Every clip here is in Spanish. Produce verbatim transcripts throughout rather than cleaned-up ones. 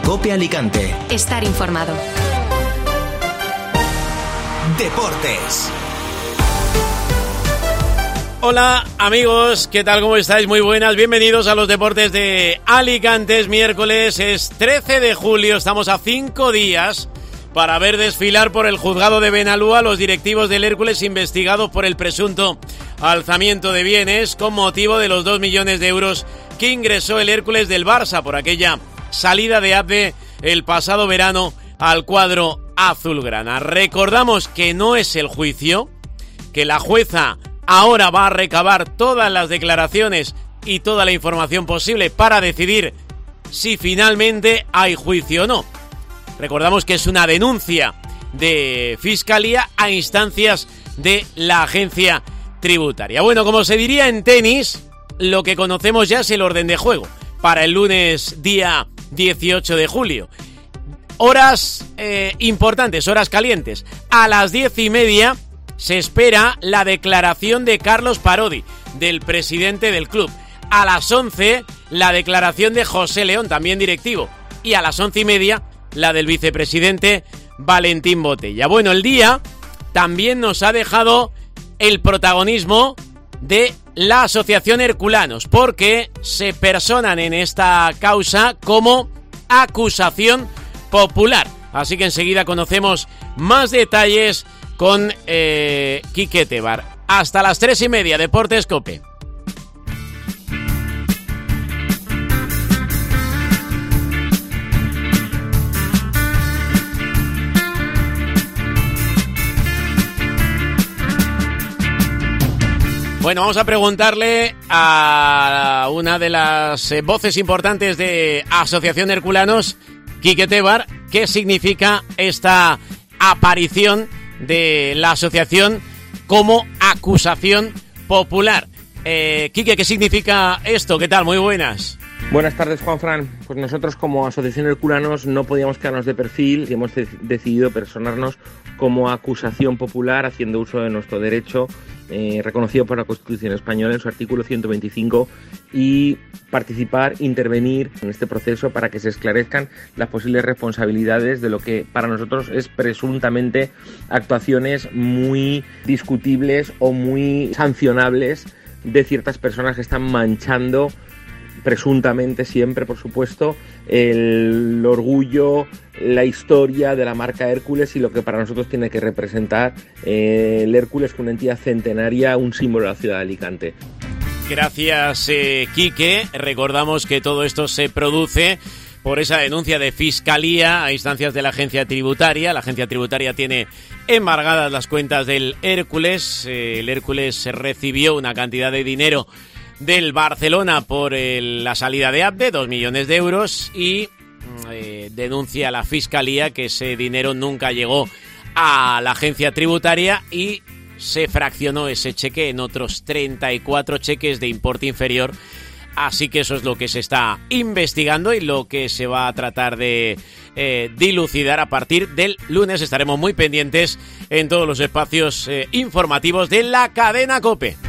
COPE Alicante. Estar informado. Deportes. Hola amigos, ¿qué tal? ¿Cómo estáis? Muy buenas, bienvenidos a los deportes de Alicante. Es miércoles, es trece de julio, estamos a cinco días para ver desfilar por el juzgado de Benalúa los directivos del Hércules investigados por el presunto alzamiento de bienes con motivo de los dos millones de euros que ingresó el Hércules del Barça por aquella salida de Abde el pasado verano al cuadro azulgrana. Recordamos que no es el juicio, que la jueza ahora va a recabar todas las declaraciones y toda la información posible para decidir si finalmente hay juicio o no. Recordamos que es una denuncia de Fiscalía a instancias de la agencia tributaria. Bueno, como se diría en tenis, lo que conocemos ya es el orden de juego para el lunes día dieciocho de julio. Horas eh, importantes, horas calientes. A las diez y media se espera la declaración de Carlos Parodi, del presidente del club. A las once, la declaración de José León, también directivo. Y a las once y media, la del vicepresidente Valentín Botella. Bueno, el día también nos ha dejado el protagonismo de la Asociación Herculanos, porque se personan en esta causa como acusación popular. Así que enseguida conocemos más detalles con eh, Quique Tebar. Hasta las tres y media, Deportes COPE. Bueno, vamos a preguntarle a una de las voces importantes de Asociación Herculanos, Quique Tebar, qué significa esta aparición de la asociación como acusación popular. Eh, Quique, ¿qué significa esto? ¿Qué tal? Muy buenas. Buenas tardes, Juanfran. Pues nosotros como Asociación Herculanos no podíamos quedarnos de perfil y hemos de- decidido personarnos como acusación popular haciendo uso de nuestro derecho eh, reconocido por la Constitución española en su artículo ciento veinticinco y participar, intervenir en este proceso para que se esclarezcan las posibles responsabilidades de lo que para nosotros es presuntamente actuaciones muy discutibles o muy sancionables de ciertas personas que están manchando presuntamente siempre, por supuesto, el orgullo, la historia de la marca Hércules y lo que para nosotros tiene que representar eh, el Hércules como una entidad centenaria, un símbolo de la ciudad de Alicante. Gracias, eh, Quique. Recordamos que todo esto se produce por esa denuncia de Fiscalía a instancias de la agencia tributaria. La agencia tributaria tiene embargadas las cuentas del Hércules. Eh, el Hércules recibió una cantidad de dinero del Barcelona por el, la salida de Abde, dos millones de euros, y eh, denuncia a la Fiscalía que ese dinero nunca llegó a la agencia tributaria y se fraccionó ese cheque en otros treinta y cuatro cheques de importe inferior. Así que eso es lo que se está investigando y lo que se va a tratar de eh, dilucidar a partir del lunes. Estaremos muy pendientes en todos los espacios eh, informativos de la cadena COPE.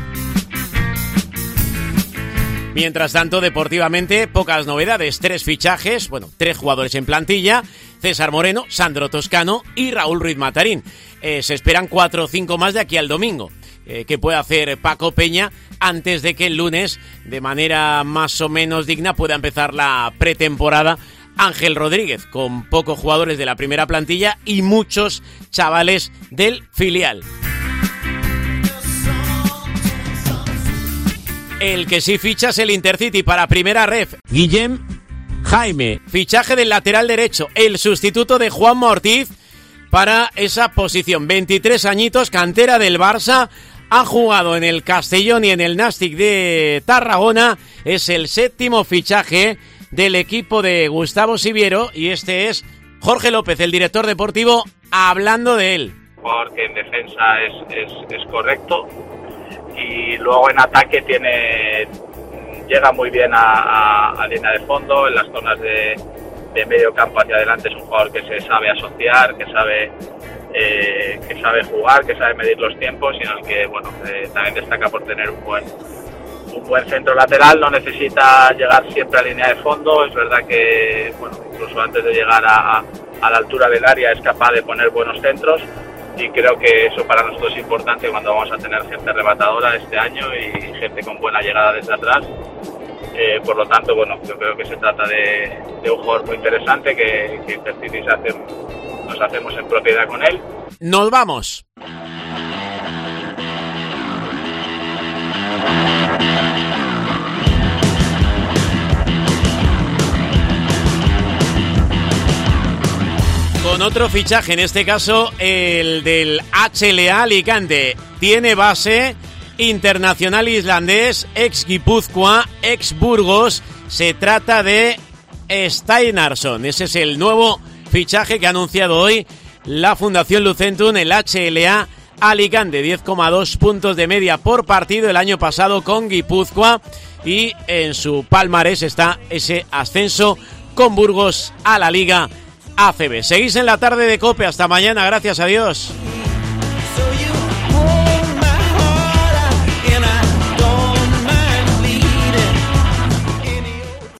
Mientras tanto, deportivamente, pocas novedades. Tres fichajes, bueno, tres jugadores en plantilla. César Moreno, Sandro Toscano y Raúl Ruiz Matarín. Eh, se esperan cuatro o cinco más de aquí al domingo. Eh, que puede hacer Paco Peña antes de que el lunes, de manera más o menos digna, pueda empezar la pretemporada Ángel Rodríguez, con pocos jugadores de la primera plantilla y muchos chavales del filial. El que sí ficha es el Intercity para primera ref. Guillem Jaime, fichaje del lateral derecho, el sustituto de Juan Ortiz para esa posición. veintitrés añitos, cantera del Barça, ha jugado en el Castellón y en el Nàstic de Tarragona. Es el séptimo fichaje del equipo de Gustavo Siviero y este es Jorge López, el director deportivo, hablando de él. Porque en defensa es, es, es correcto y luego en ataque tiene llega muy bien a, a, a línea de fondo, en las zonas de, de medio campo hacia adelante es un jugador que se sabe asociar, que sabe eh, que sabe jugar, que sabe medir los tiempos y en el que bueno eh, también destaca por tener un buen un buen centro lateral, no necesita llegar siempre a línea de fondo. Es verdad que, bueno, incluso antes de llegar a, a la altura del área es capaz de poner buenos centros, y creo que eso para nosotros es importante cuando vamos a tener gente rematadora este año y gente con buena llegada desde atrás. Eh, por lo tanto, bueno, yo creo que se trata de, de un jugador muy interesante que, que Intercities hace, nos hacemos en propiedad con él. Nos vamos. Con otro fichaje, en este caso el del H L A Alicante. Tiene base, internacional islandés, ex Guipúzcoa, ex Burgos. Se trata de Steinarsson. Ese es el nuevo fichaje que ha anunciado hoy la Fundación Lucentum, el H L A Alicante. diez coma dos puntos de media por partido el año pasado con Guipúzcoa, y en su palmarés está ese ascenso con Burgos a la Liga A C B. Seguís en la tarde de COPE. Hasta mañana. Gracias a Dios.